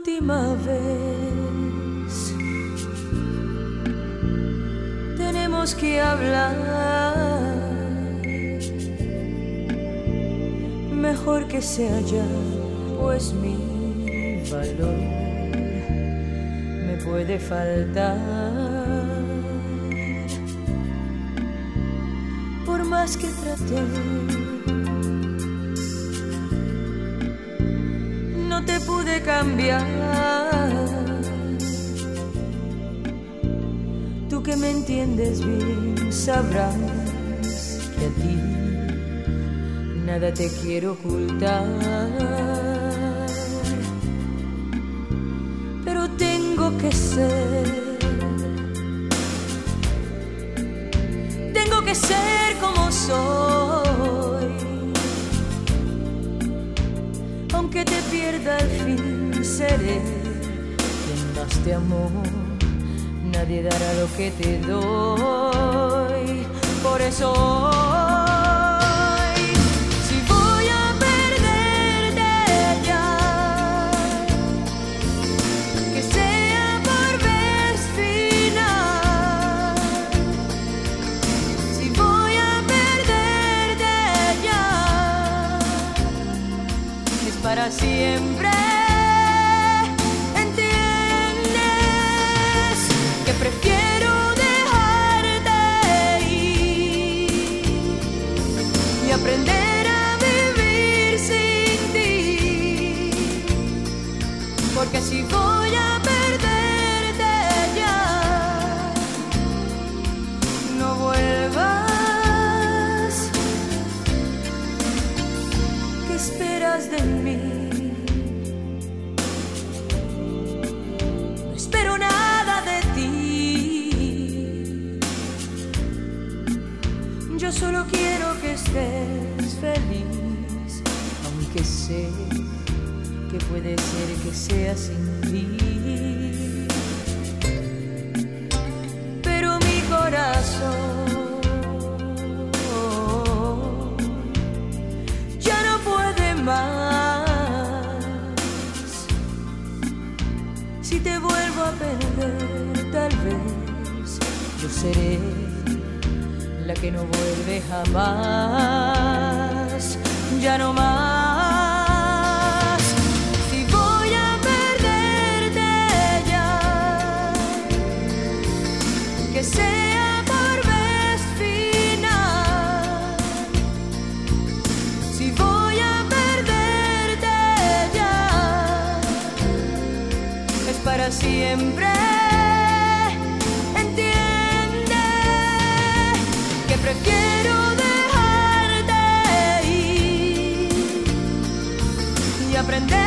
última vez. Tenemos que hablar, mejor que sea ya, pues mi valor me puede faltar. Por más que traté, no te pude cambiar. Tú que me entiendes bien sabrás que a ti nada te quiero ocultar. Pero tengo que ser como soy. Aunque te pierda al fin, seré quien más te amó. Nadie dará lo que te doy. Por eso hoy, si voy a perderte ya, que sea por vez final. Si voy a perderte ya, es para siempre. Prefiero dejarte ir y aprender a vivir sin ti, porque si voy a perderte ya, no vuelvas. ¿Qué esperas de mí? No espero nada de ti. Yo solo quiero que estés feliz, aunque sé que puede ser que sea sin ti. Pero mi corazón ya no puede más. Si te vuelvo a perder, tal vez yo seré la que no vuelve jamás, ya no más. Si voy a perderte ya, que sea por vez final. Si voy a perderte ya, es para siempre. Prefiero dejarte ir y aprender